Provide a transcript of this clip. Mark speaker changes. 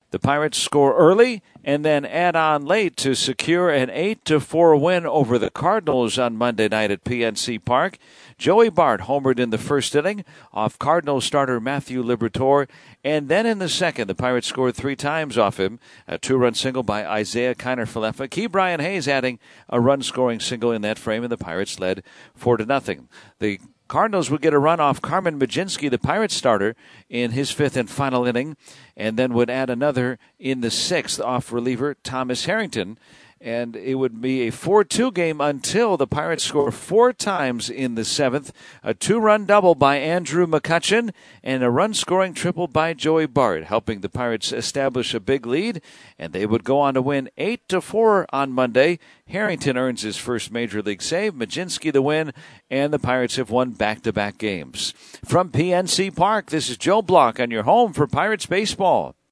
Speaker 1: The Pirates score early and then add on late to secure an 8-4 win over the Cardinals on Monday night at PNC Park. Joey Bart homered in the first inning off Cardinals starter Matthew Liberatore, and then in the second, the Pirates scored 3 times off him. A 2-run single by Isaiah Kiner-Falefa. Ke'Bryan Hayes adding a run-scoring single in that frame, and the Pirates led 4-0. The Cardinals would get a run off Carmen Mlodzinski, the Pirates starter, in his 5th and final inning, and then would add another in the 6th off reliever Thomas Harrington. And it would be a 4-2 game until the Pirates score 4 times in the 7th. A 2-run double by Andrew McCutchen and a run-scoring triple by Joey Bart, helping the Pirates establish a big lead. And they would go on to win 8-4 on Monday. Harrington earns his first Major League save, Mlodzinski the win, and the Pirates have won back-to-back games. From PNC Park, this is Joe Block on your home for Pirates baseball.